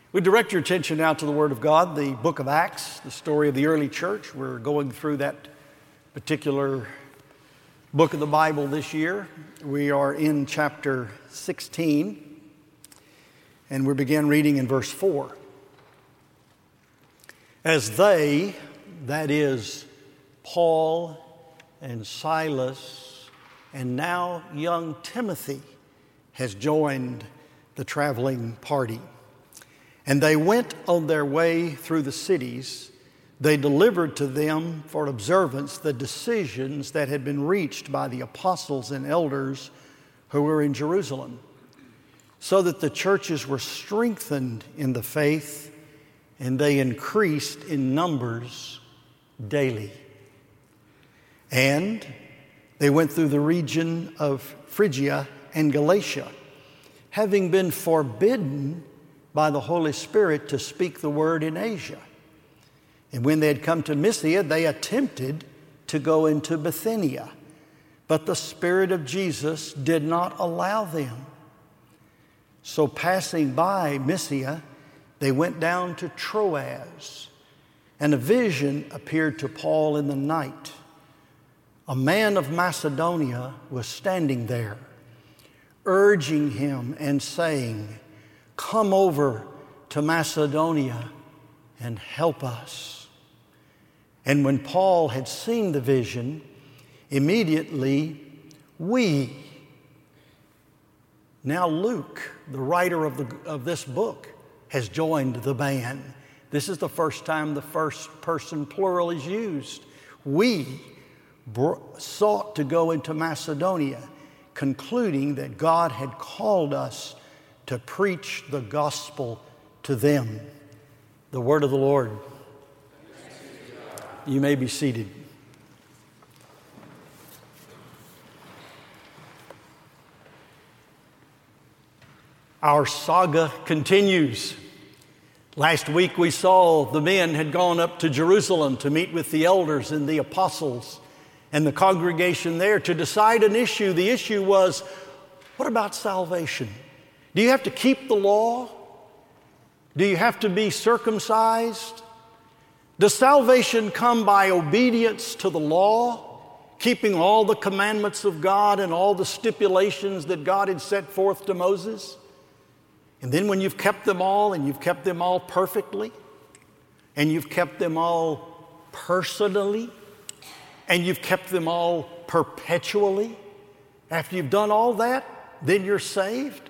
We direct your attention now to the Word of God, the book of Acts, the story of the early church. We're going through that particular book of the Bible this year. We are in chapter 16, and we begin reading in verse 4. As they, that is, Paul and Silas, and now young Timothy, has joined the traveling party. And they went on their way through the cities. They delivered to them for observance the decisions that had been reached by the apostles and elders who were in Jerusalem, so that the churches were strengthened in the faith, and they increased in numbers daily. And they went through the region of Phrygia and Galatia, having been forbidden by the Holy Spirit to speak the word in Asia. And when they had come to Mysia, they attempted to go into Bithynia, but the Spirit of Jesus did not allow them. So passing by Mysia, they went down to Troas, and a vision appeared to Paul in the night. A man of Macedonia was standing there, urging him and saying, "Come over to Macedonia and help us." And when Paul had seen the vision, immediately now Luke, the writer of this book, has joined the band. This is the first time the first person plural is used. We sought to go into Macedonia, concluding that God had called us to preach the gospel to them. The word of the Lord. You may be seated. Our saga continues. Last week we saw the men had gone up to Jerusalem to meet with the elders and the apostles and the congregation there to decide an issue. The issue was, what about salvation? Do you have to keep the law? Do you have to be circumcised? Does salvation come by obedience to the law, keeping all the commandments of God and all the stipulations that God had set forth to Moses? And then when you've kept them all, and you've kept them all perfectly, and you've kept them all personally, and you've kept them all perpetually, after you've done all that, then you're saved?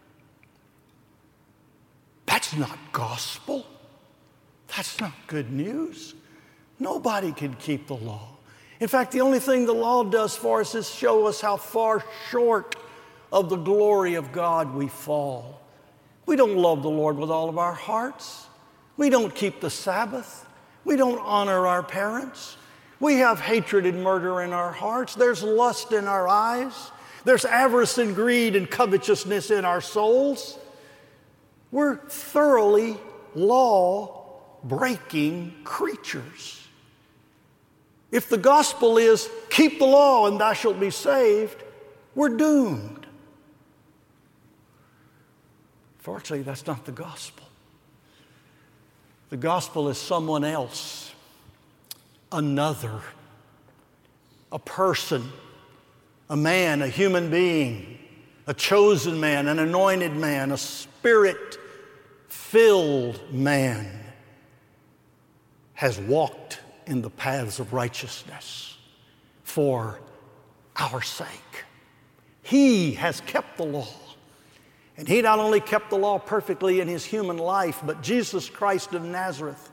That's not gospel. That's not good news. Nobody can keep the law. In fact, the only thing the law does for us is show us how far short of the glory of God we fall. We don't love the Lord with all of our hearts. We don't keep the Sabbath. We don't honor our parents. We have hatred and murder in our hearts. There's lust in our eyes. There's avarice and greed and covetousness in our souls. We're thoroughly law-breaking creatures. If the gospel is, keep the law and thou shalt be saved, we're doomed. Fortunately, that's not the gospel. The gospel is someone else, another, a person, a man, a human being, a chosen man, an anointed man, a Spirit-filled man has walked in the paths of righteousness for our sake. He has kept the law. And he not only kept the law perfectly in his human life, but Jesus Christ of Nazareth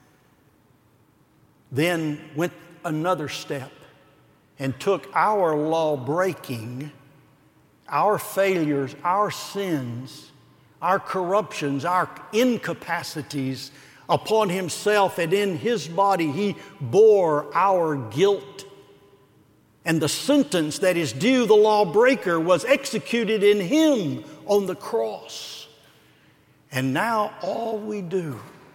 then went another step and took our law-breaking, our failures, our sins, our corruptions, our incapacities upon himself, and in his body he bore our guilt. And the sentence that is due the lawbreaker was executed in him on the cross. And now all we do,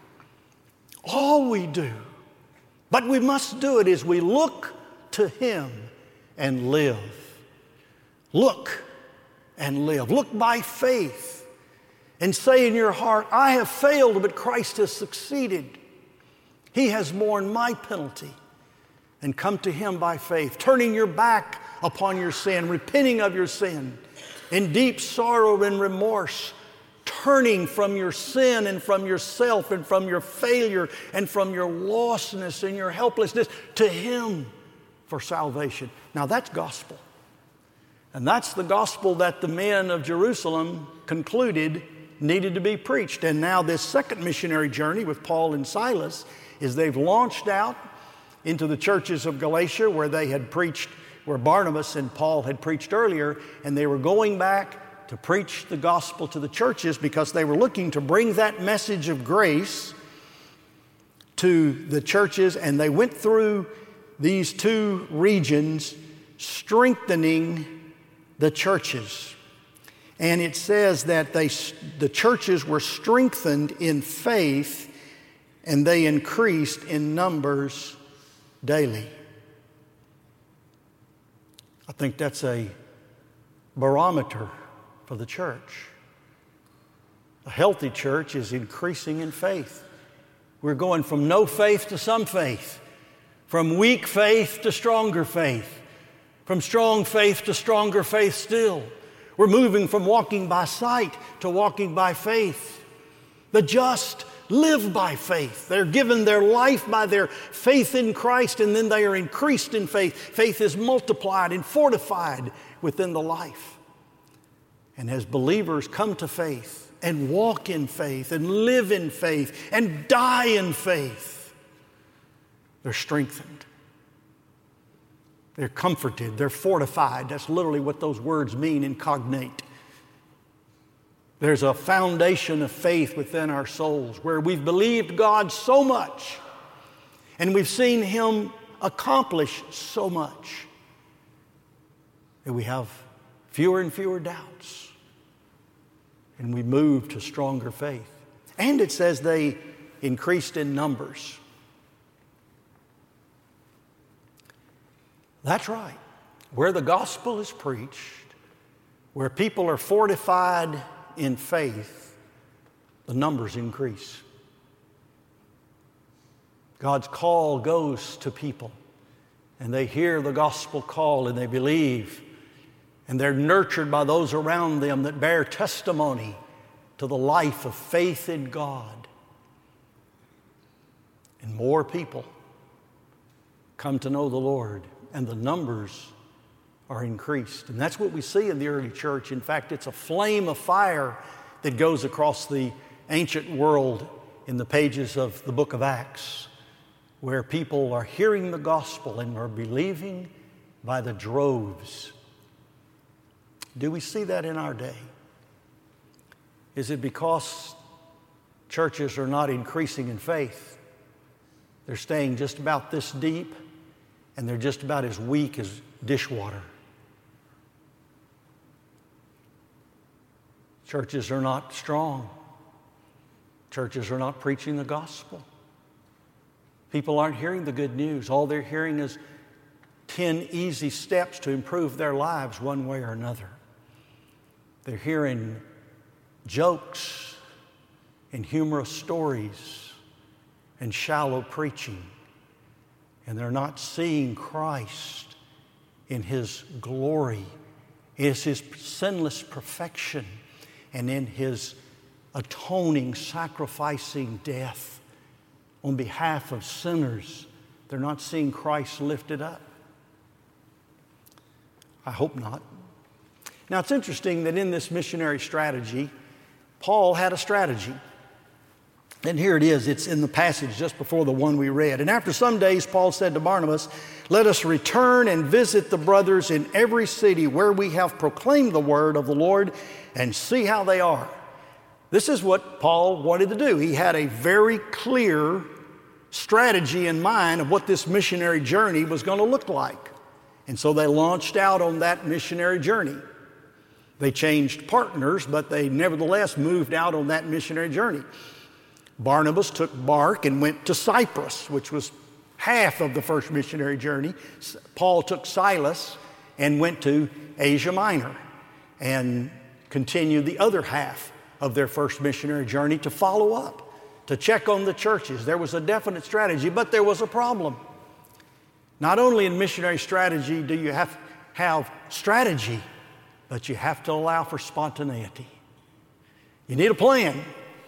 but we must do it, is we look to him and live. Look and live. Look by faith and say in your heart, I have failed, but Christ has succeeded. He has borne my penalty. And come to Him by faith, turning your back upon your sin, repenting of your sin, in deep sorrow and remorse, turning from your sin and from yourself and from your failure and from your lostness and your helplessness to Him for salvation. Now that's gospel. And that's the gospel that the men of Jerusalem concluded needed to be preached. And now this second missionary journey with Paul and Silas is they've launched out into the churches of Galatia where they had preached, where Barnabas and Paul had preached earlier, and they were going back to preach the gospel to the churches because they were looking to bring that message of grace to the churches, and they went through these two regions strengthening the churches. And it says that the churches were strengthened in faith and they increased in numbers daily. I think that's a barometer for the church. A healthy church is increasing in faith. We're going from no faith to some faith, from weak faith to stronger faith, from strong faith to stronger faith still. We're moving from walking by sight to walking by faith. The just live by faith. They're given their life by their faith in Christ, and then they are increased in faith. Faith is multiplied and fortified within the life. And as believers come to faith and walk in faith and live in faith and die in faith, they're strengthened. They're comforted. They're fortified. That's literally what those words mean in cognate. There's a foundation of faith within our souls where we've believed God so much and we've seen Him accomplish so much that we have fewer and fewer doubts and we move to stronger faith. And it says they increased in numbers. That's right. Where the gospel is preached, where people are fortified in faith, the numbers increase. God's call goes to people, and they hear the gospel call and they believe, and they're nurtured by those around them that bear testimony to the life of faith in God. And more people come to know the Lord, and the numbers are increased. And that's what we see in the early church. In fact, it's a flame of fire that goes across the ancient world in the pages of the book of Acts, where people are hearing the gospel and are believing by the droves. Do we see that in our day? Is it because churches are not increasing in faith? They're staying just about this deep, and they're just about as weak as dishwater. Churches are not strong. Churches are not preaching the gospel. People aren't hearing the good news. All they're hearing is 10 easy steps to improve their lives one way or another. They're hearing jokes and humorous stories and shallow preaching. And they're not seeing Christ in His glory, in His sinless perfection, and in His atoning, sacrificing death on behalf of sinners. They're not seeing Christ lifted up. I hope not. Now, it's interesting that in this missionary strategy, Paul had a strategy. And here it is. It's in the passage just before the one we read. And after some days, Paul said to Barnabas, "Let us return and visit the brothers in every city where we have proclaimed the word of the Lord and see how they are." This is what Paul wanted to do. He had a very clear strategy in mind of what this missionary journey was going to look like. And so they launched out on that missionary journey. They changed partners, but they nevertheless moved out on that missionary journey. Barnabas took bark and went to Cyprus, which was half of the first missionary journey. Paul took Silas and went to Asia Minor and continued the other half of their first missionary journey to follow up, to check on the churches. There was a definite strategy, but there was a problem. Not only in missionary strategy do you have strategy, but you have to allow for spontaneity. You need a plan,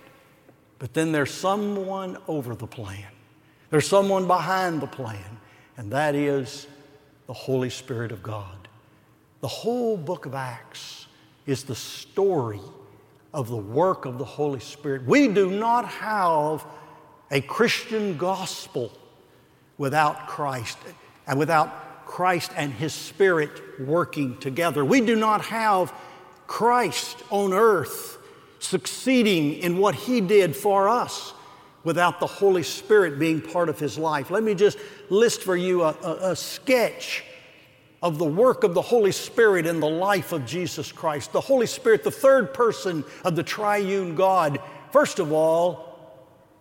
but then there's someone over the plan. There's someone behind the plan, and that is the Holy Spirit of God. The whole book of Acts is the story of the work of the Holy Spirit. We do not have a Christian gospel without Christ and without Christ and His Spirit working together. We do not have Christ on earth succeeding in what He did for us without the Holy Spirit being part of His life. Let me just list for you a sketch of the work of the Holy Spirit in the life of Jesus Christ. The Holy Spirit, the third person of the triune God, first of all,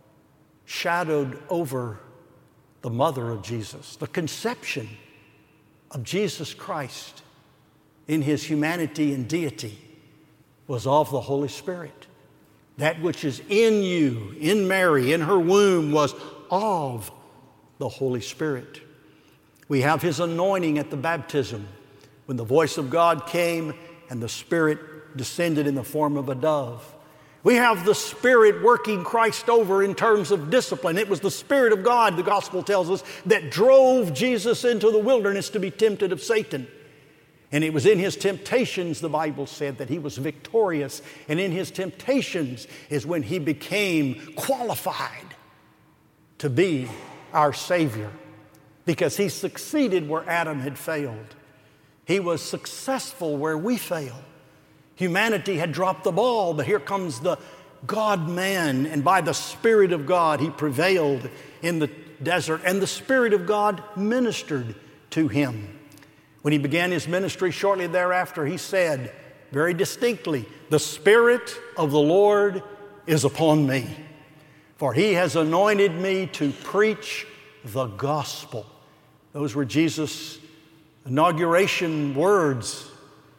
shadowed over the mother of Jesus. The conception of Jesus Christ in His humanity and deity was of the Holy Spirit. That which is in you, in Mary, in her womb, was of the Holy Spirit. We have His anointing at the baptism when the voice of God came and the Spirit descended in the form of a dove. We have the Spirit working Christ over in terms of discipline. It was the Spirit of God, the Gospel tells us, that drove Jesus into the wilderness to be tempted of Satan. And it was in His temptations, the Bible said, that He was victorious. And in His temptations is when He became qualified to be our Savior, because He succeeded where Adam had failed. He was successful where we fail. Humanity had dropped the ball, but here comes the God-man, and by the Spirit of God, He prevailed in the desert, and the Spirit of God ministered to Him. When He began His ministry shortly thereafter, He said very distinctly, "The Spirit of the Lord is upon me, for He has anointed me to preach the gospel." Those were Jesus' inauguration words.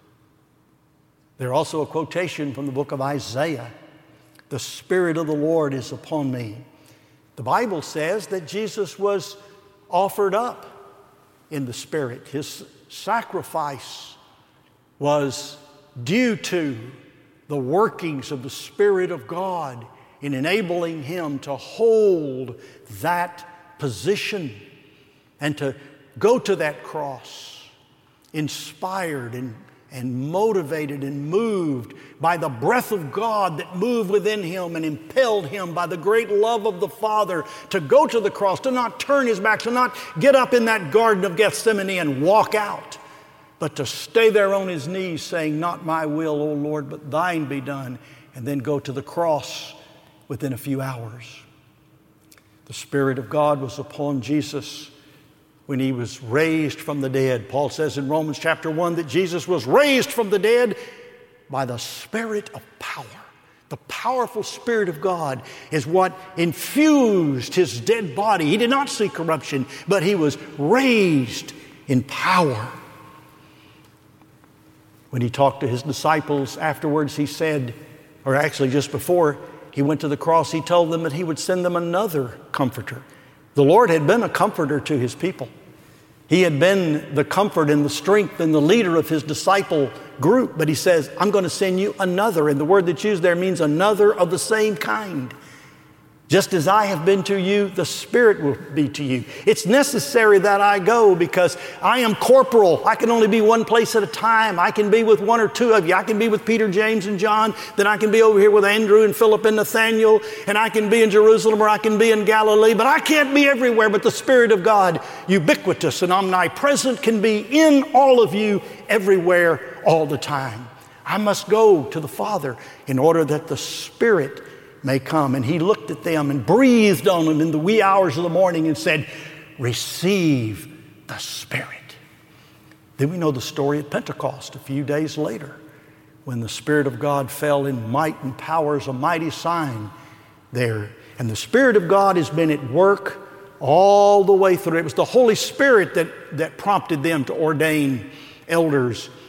They're also a quotation from the book of Isaiah. "The Spirit of the Lord is upon me." The Bible says that Jesus was offered up in the Spirit. His sacrifice was due to the workings of the Spirit of God in enabling Him to hold that position and to go to that cross inspired and motivated and moved by the breath of God that moved within Him and impelled Him by the great love of the Father to go to the cross, to not turn His back, to not get up in that Garden of Gethsemane and walk out, but to stay there on His knees saying, "Not my will, O Lord, but Thine be done," and then go to the cross within a few hours. The Spirit of God was upon Jesus when He was raised from the dead. Paul says in Romans chapter 1 that Jesus was raised from the dead by the Spirit of power. The powerful Spirit of God is what infused His dead body. He did not see corruption, but He was raised in power. When He talked to His disciples afterwards, He said, or actually just before He went to the cross, He told them that He would send them another comforter. The Lord had been a comforter to His people. He had been the comfort and the strength and the leader of His disciple group. But He says, "I'm going to send you another." And the word that's used there means another of the same kind. Just as I have been to you, the Spirit will be to you. It's necessary that I go because I am corporal. I can only be one place at a time. I can be with one or two of you. I can be with Peter, James, and John. Then I can be over here with Andrew and Philip and Nathaniel. And I can be in Jerusalem or I can be in Galilee. But I can't be everywhere. But the Spirit of God, ubiquitous and omnipresent, can be in all of you everywhere all the time. I must go to the Father in order that the Spirit may come. And He looked at them and breathed on them in the wee hours of the morning and said, "Receive the Spirit." Then we know the story at Pentecost a few days later, when the Spirit of God fell in might and power as a mighty sign there. And the Spirit of God has been at work all the way through. It was the Holy Spirit that prompted them to ordain elders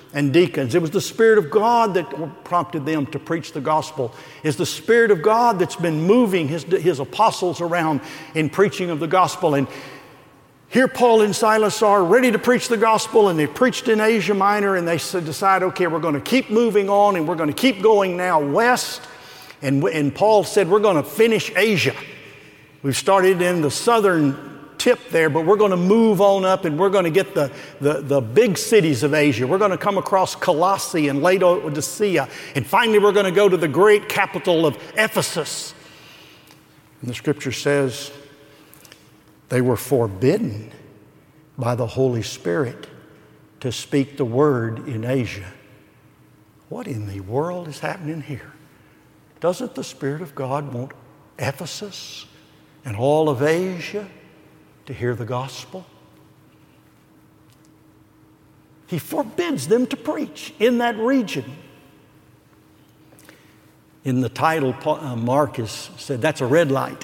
and deacons. It was the Spirit of God that prompted them to preach the gospel. It's the Spirit of God that's been moving His apostles around in preaching of the gospel. And here Paul and Silas are ready to preach the gospel, and they preached in Asia Minor, and they decide, okay, we're going to keep moving on, and we're going to keep going now west. And Paul said, we're going to finish Asia. We've started in the southern tip there, but we're going to move on up, and we're going to get the big cities of Asia. We're going to come across Colossae and Laodicea, and finally we're going to go to the great capital of Ephesus. And the scripture says they were forbidden by the Holy Spirit to speak the word in Asia. What in the world is happening here? Doesn't the Spirit of God want Ephesus and all of Asia to hear the gospel? He forbids them to preach in that region. In the title, Mark has said that's a red light.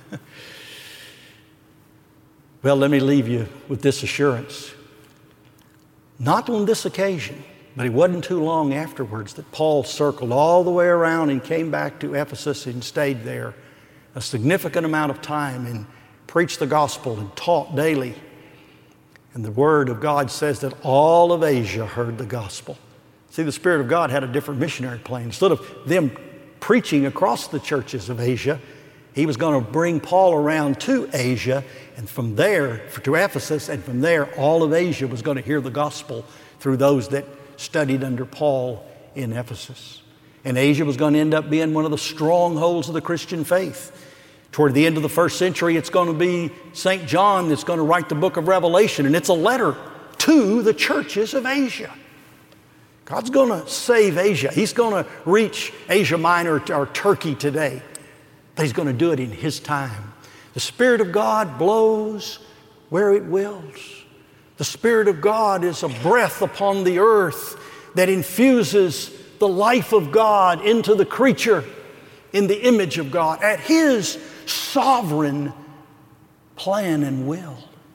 Well, let me leave you with this assurance. Not on this occasion, but it wasn't too long afterwards that Paul circled all the way around and came back to Ephesus and stayed there a significant amount of time and preached the gospel and taught daily. And the Word of God says that all of Asia heard the gospel. See, the Spirit of God had a different missionary plan. Instead of them preaching across the churches of Asia, He was going to bring Paul around to Asia, and from there to Ephesus, and from there all of Asia was going to hear the gospel through those that studied under Paul in Ephesus. And Asia was going to end up being one of the strongholds of the Christian faith. Toward the end of the first century, it's going to be St. John that's going to write the book of Revelation, and it's a letter to the churches of Asia. God's going to save Asia. He's going to reach Asia Minor or Turkey today. But He's going to do it in His time. The Spirit of God blows where it wills. The Spirit of God is a breath upon the earth that infuses the life of God into the creature in the image of God at His sovereign plan and will.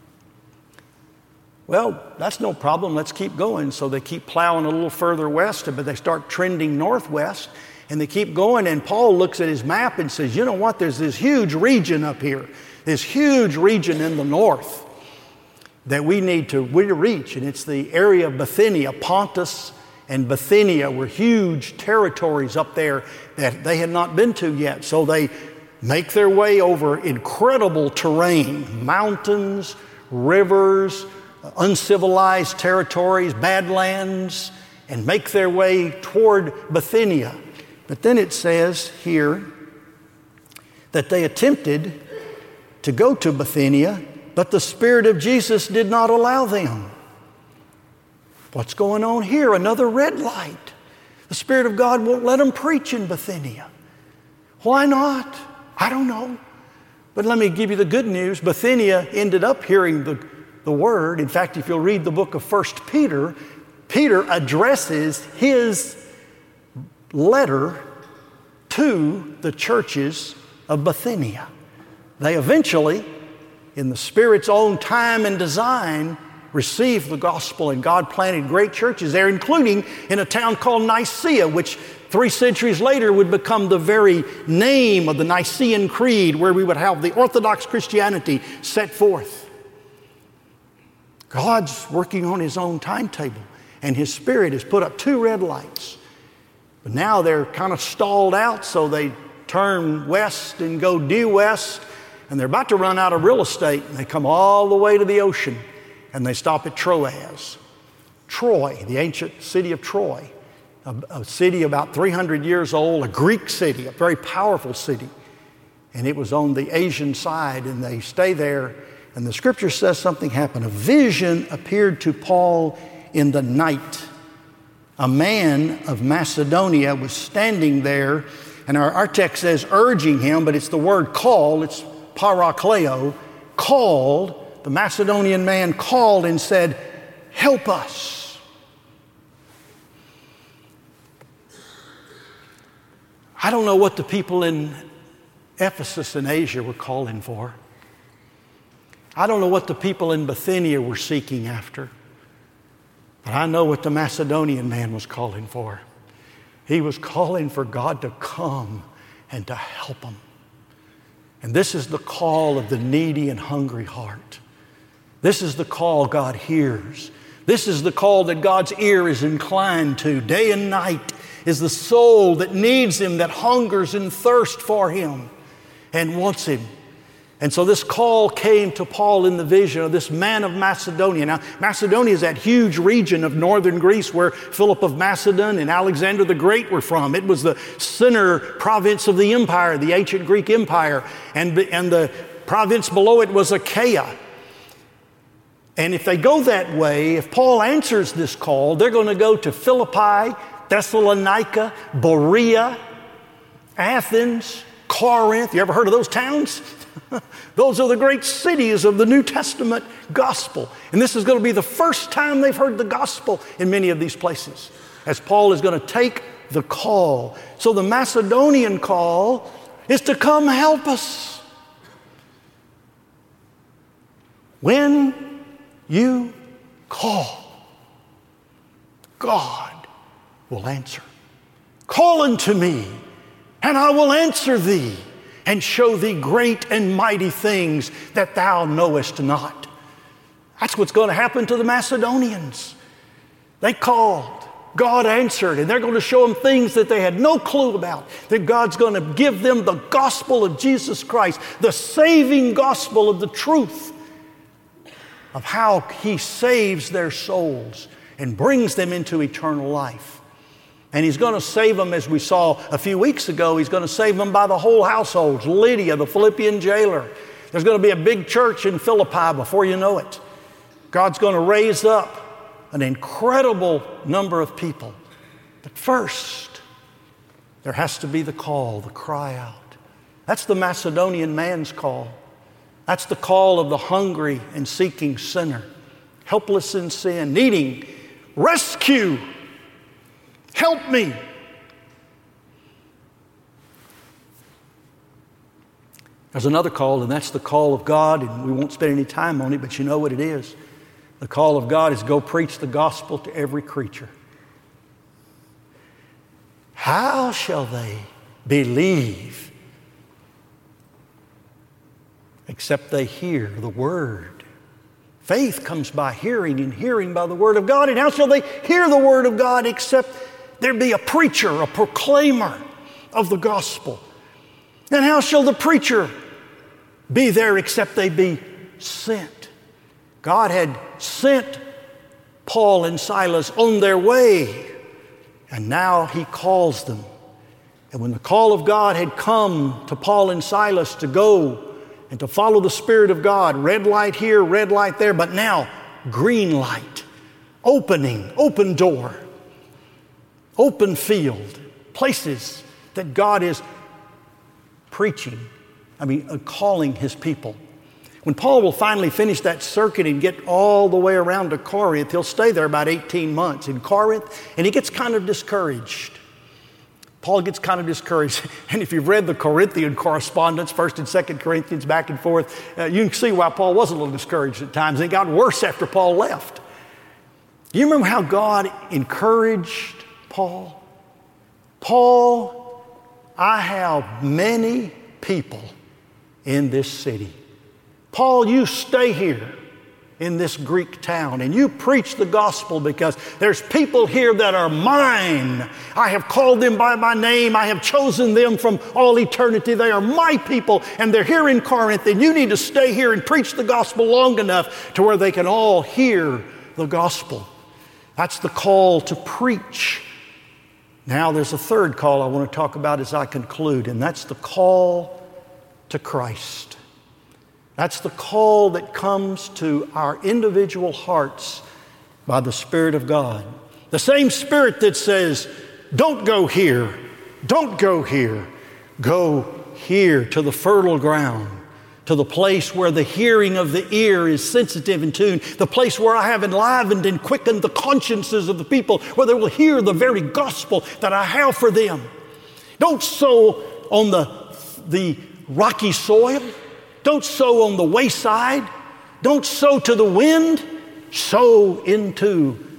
Well, that's no problem. Let's keep going. So they keep plowing a little further west, but they start trending northwest, and they keep going. And Paul looks at his map and says, you know what? There's this huge region up here, this huge region in the north that we need to reach. And it's the area of Bithynia. Pontus and Bithynia were huge territories up there that they had not been to yet. So they make their way over incredible terrain, mountains, rivers, uncivilized territories, badlands, and make their way toward Bithynia. But then it says here that they attempted to go to Bithynia, but the Spirit of Jesus did not allow them. What's going on here? Another red light. The Spirit of God won't let them preach in Bithynia. Why not? I don't know. But let me give you the good news. Bithynia ended up hearing the word. In fact, if you'll read the book of 1 Peter, Peter addresses his letter to the churches of Bithynia. They eventually, in the Spirit's own time and design, received the gospel, and God planted great churches there, including in a town called Nicaea, which 3 centuries later would become the very name of the Nicene Creed, where we would have the Orthodox Christianity set forth. God's working on His own timetable, and His Spirit has put up 2 red lights. But now they're kind of stalled out, so they turn west and go due west, and they're about to run out of real estate, and they come all the way to the ocean, and they stop at Troas. Troy, the ancient city of Troy, a city about 300 years old, a Greek city, a very powerful city. And it was on the Asian side, and they stay there. And the scripture says something happened. A vision appeared to Paul in the night. A man of Macedonia was standing there, and our text says urging him, but it's the word call, it's parakleo, called. The Macedonian man called and said, "Help us." I don't know what the people in Ephesus and Asia were calling for. I don't know what the people in Bithynia were seeking after. But I know what the Macedonian man was calling for. He was calling for God to come and to help him. And this is the call of the needy and hungry heart. This is the call God hears. This is the call that God's ear is inclined to. Day and night is the soul that needs Him, that hungers and thirsts for Him and wants Him. And so this call came to Paul in the vision of this man of Macedonia. Now, Macedonia is that huge region of northern Greece where Philip of Macedon and Alexander the Great were from. It was the center province of the empire, the ancient Greek empire. And the province below it was Achaia. And if they go that way, if Paul answers this call, they're going to go to Philippi, Thessalonica, Berea, Athens, Corinth. You ever heard of those towns? Those are the great cities of the New Testament gospel. And this is going to be the first time they've heard the gospel in many of these places, as Paul is going to take the call. So the Macedonian call is to come help us. When you call, God will answer. Call unto me, and I will answer thee, and show thee great and mighty things that thou knowest not. That's what's going to happen to the Macedonians. They called, God answered, and they're going to show them things that they had no clue about. That God's going to give them the gospel of Jesus Christ, the saving gospel of the truth of how He saves their souls and brings them into eternal life. And He's going to save them, as we saw a few weeks ago, He's going to save them by the whole households. Lydia, the Philippian jailer. There's going to be a big church in Philippi before you know it. God's going to raise up an incredible number of people. But first, there has to be the call, the cry out. That's the Macedonian man's call. That's the call of the hungry and seeking sinner, helpless in sin, needing rescue. Help me. There's another call, and that's the call of God, and we won't spend any time on it, but you know what it is. The call of God is go preach the gospel to every creature. How shall they believe except they hear the word? Faith comes by hearing, and hearing by the word of God. And how shall they hear the word of God except there be a preacher, a proclaimer of the gospel? And how shall the preacher be there except they be sent? God had sent Paul and Silas on their way, and now He calls them. And when the call of God had come to Paul and Silas to go and to follow the Spirit of God, red light here, red light there, but now green light, open door, open field, places that God is calling His people. When Paul will finally finish that circuit and get all the way around to Corinth, he'll stay there about 18 months in Corinth, and he gets kind of discouraged. Paul gets kind of discouraged. And if you've read the Corinthian correspondence, 1st and 2nd Corinthians, back and forth, you can see why Paul was a little discouraged at times. And it got worse after Paul left. Do you remember how God encouraged Paul? Paul, I have many people in this city. Paul, you stay here in this Greek town, and you preach the gospel, because there's people here that are mine. I have called them by my name. I have chosen them from all eternity. They are my people, and they're here in Corinth, and you need to stay here and preach the gospel long enough to where they can all hear the gospel. That's the call to preach. Now there's a third call I want to talk about as I conclude, and that's the call to Christ. That's the call that comes to our individual hearts by the Spirit of God. The same Spirit that says, don't go here, don't go here. Go here to the fertile ground, to the place where the hearing of the ear is sensitive and tuned, the place where I have enlivened and quickened the consciences of the people, where they will hear the very gospel that I have for them. Don't sow on the rocky soil. Don't sow on the wayside. Don't sow to the wind. Sow into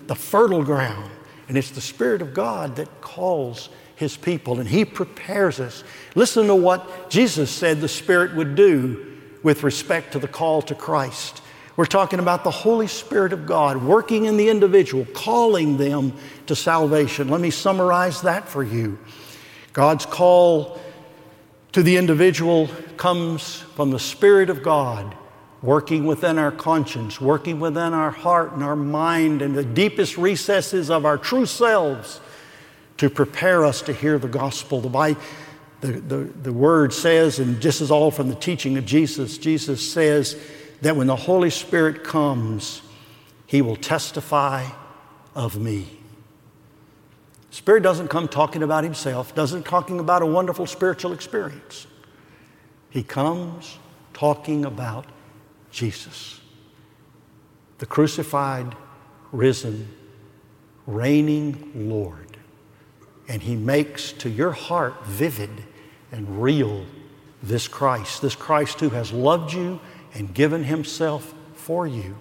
the fertile ground. And it's the Spirit of God that calls His people, and He prepares us. Listen to what Jesus said the Spirit would do with respect to the call to Christ. We're talking about the Holy Spirit of God working in the individual, calling them to salvation. Let me summarize that for you. God's call to the individual comes from the Spirit of God working within our conscience, working within our heart and our mind and the deepest recesses of our true selves to prepare us to hear the gospel. The Word says, and this is all from the teaching of Jesus, Jesus says that when the Holy Spirit comes, He will testify of me. Spirit doesn't come talking about Himself, doesn't talking about a wonderful spiritual experience. He comes talking about Jesus, the crucified, risen, reigning Lord. And He makes to your heart vivid and real this Christ who has loved you and given Himself for you.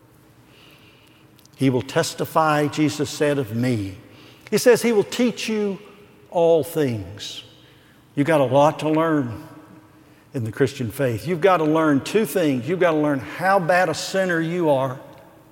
He will testify, Jesus said, of me. He says He will teach you all things. You've got a lot to learn in the Christian faith. You've got to learn two things. You've got to learn how bad a sinner you are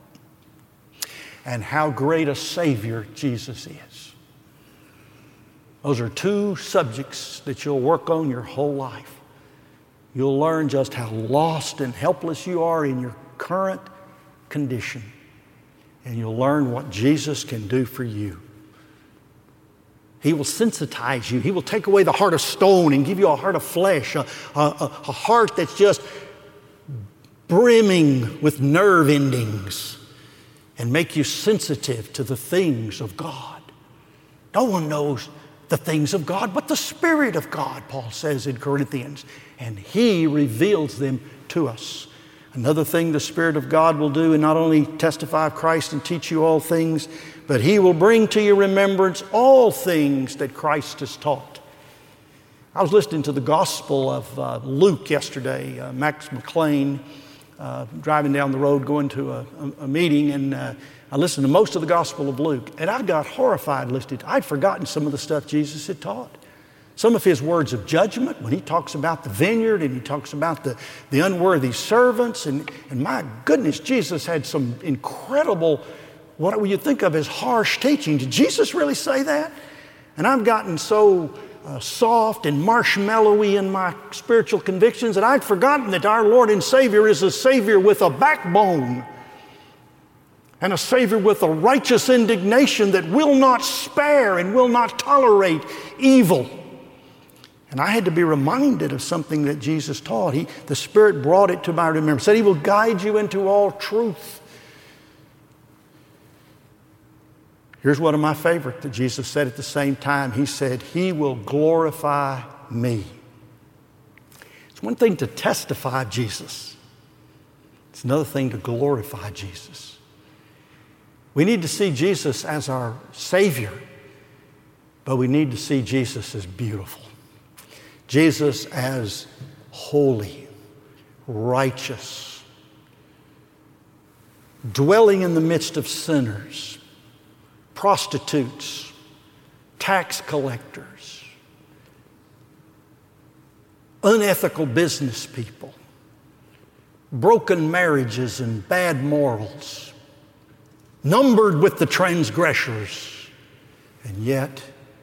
and how great a Savior Jesus is. Those are two subjects that you'll work on your whole life. You'll learn just how lost and helpless you are in your current condition. And you'll learn what Jesus can do for you. He will sensitize you. He will take away the heart of stone and give you a heart of flesh, a heart that's just brimming with nerve endings, and make you sensitive to the things of God. No one knows the things of God but the Spirit of God, Paul says in Corinthians, and He reveals them to us. Another thing the Spirit of God will do, and not only testify of Christ and teach you all things, but He will bring to your remembrance all things that Christ has taught. I was listening to the Gospel of Luke yesterday, Max McLean, driving down the road going to a meeting, and I listened to most of the Gospel of Luke, and I got horrified listening. I'd forgotten some of the stuff Jesus had taught. Some of His words of judgment when He talks about the vineyard and He talks about the unworthy servants. And my goodness, Jesus had some incredible, what would you think of as harsh teaching. Did Jesus really say that? And I've gotten so soft and marshmallowy in my spiritual convictions that I'd forgotten that our Lord and Savior is a Savior with a backbone and a Savior with a righteous indignation that will not spare and will not tolerate evil. And I had to be reminded of something that Jesus taught. The Spirit brought it to my remembrance. Said He will guide you into all truth. Here's one of my favorite that Jesus said at the same time. He said, He will glorify me. It's one thing to testify of Jesus. It's another thing to glorify Jesus. We need to see Jesus as our Savior, but we need to see Jesus as beautiful. Jesus as holy, righteous, dwelling in the midst of sinners, prostitutes, tax collectors, unethical business people, broken marriages and bad morals, numbered with the transgressors, and yet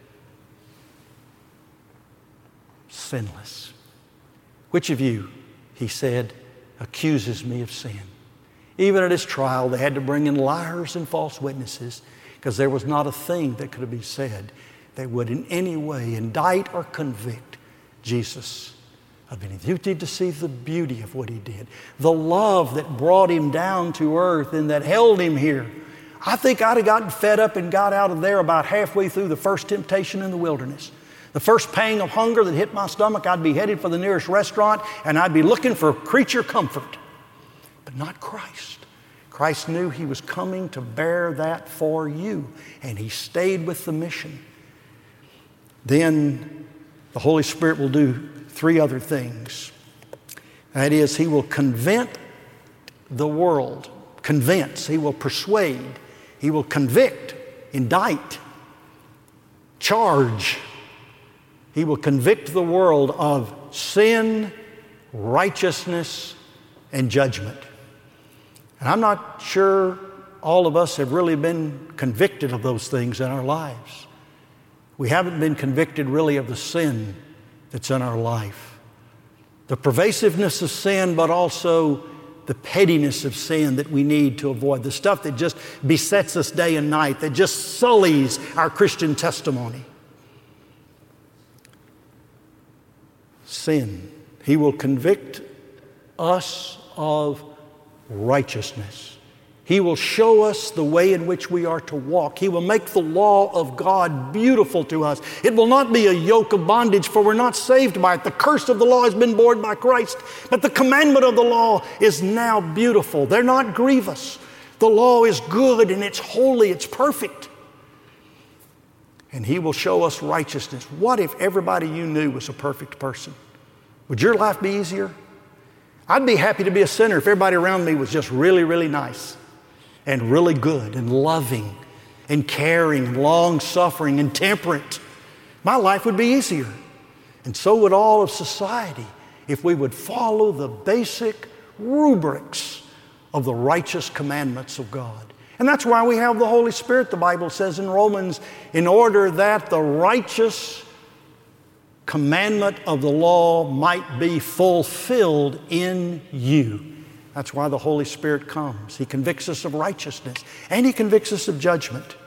sinless. Which of you, He said, accuses me of sin? Even at His trial, they had to bring in liars and false witnesses because there was not a thing that could be said that would in any way indict or convict Jesus of anything. You need to see the beauty of what He did, the love that brought Him down to earth and that held Him here. I think I'd have gotten fed up and got out of there about halfway through the first temptation in the wilderness. The first pang of hunger that hit my stomach, I'd be headed for the nearest restaurant and I'd be looking for creature comfort. But not Christ. Christ knew He was coming to bear that for you, and He stayed with the mission. Then the Holy Spirit will do three other things. That is, He will convince the world. Convince. He will persuade. He will convict, indict, charge. He will convict the world of sin, righteousness, and judgment. And I'm not sure all of us have really been convicted of those things in our lives. We haven't been convicted really of the sin that's in our life. The pervasiveness of sin, but also the pettiness of sin that we need to avoid. The stuff that just besets us day and night, that just sullies our Christian testimony. Sin. He will convict us of righteousness. He will show us the way in which we are to walk. He will make the law of God beautiful to us. It will not be a yoke of bondage, for we're not saved by it. The curse of the law has been borne by Christ, but the commandment of the law is now beautiful. They're not grievous. The law is good and it's holy, it's perfect. And He will show us righteousness. What if everybody you knew was a perfect person? Would your life be easier? I'd be happy to be a sinner if everybody around me was just really, really nice and really good and loving and caring and long-suffering and temperate. My life would be easier. And so would all of society if we would follow the basic rubrics of the righteous commandments of God. And that's why we have the Holy Spirit, the Bible says in Romans, in order that the righteous commandment of the law might be fulfilled in you. That's why the Holy Spirit comes. He convicts us of righteousness and He convicts us of judgment.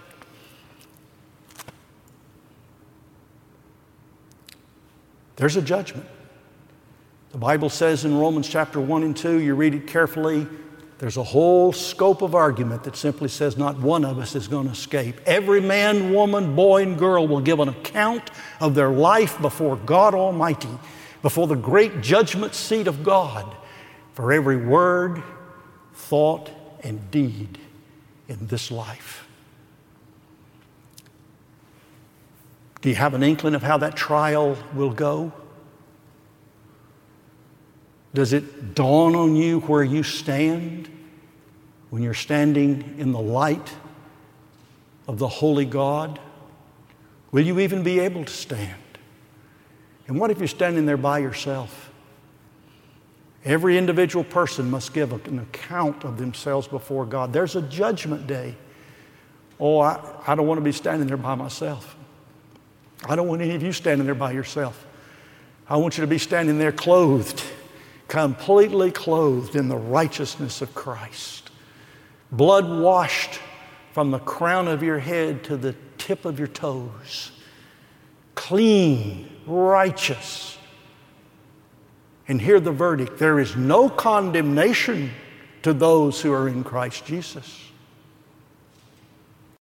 There's a judgment. The Bible says in Romans chapter 1 and 2, you read it carefully, there's a whole scope of argument that simply says not one of us is going to escape. Every man, woman, boy, and girl will give an account of their life before God Almighty, before the great judgment seat of God, for every word, thought, and deed in this life. Do you have an inkling of how that trial will go? Does it dawn on you where you stand when you're standing in the light of the holy God? Will you even be able to stand? And what if you're standing there by yourself? Every individual person must give an account of themselves before God. There's a judgment day. Oh, I don't want to be standing there by myself. I don't want any of you standing there by yourself. I want you to be standing there clothed, completely clothed in the righteousness of Christ. Blood washed from the crown of your head to the tip of your toes. Clean, righteous. And hear the verdict. There is no condemnation to those who are in Christ Jesus.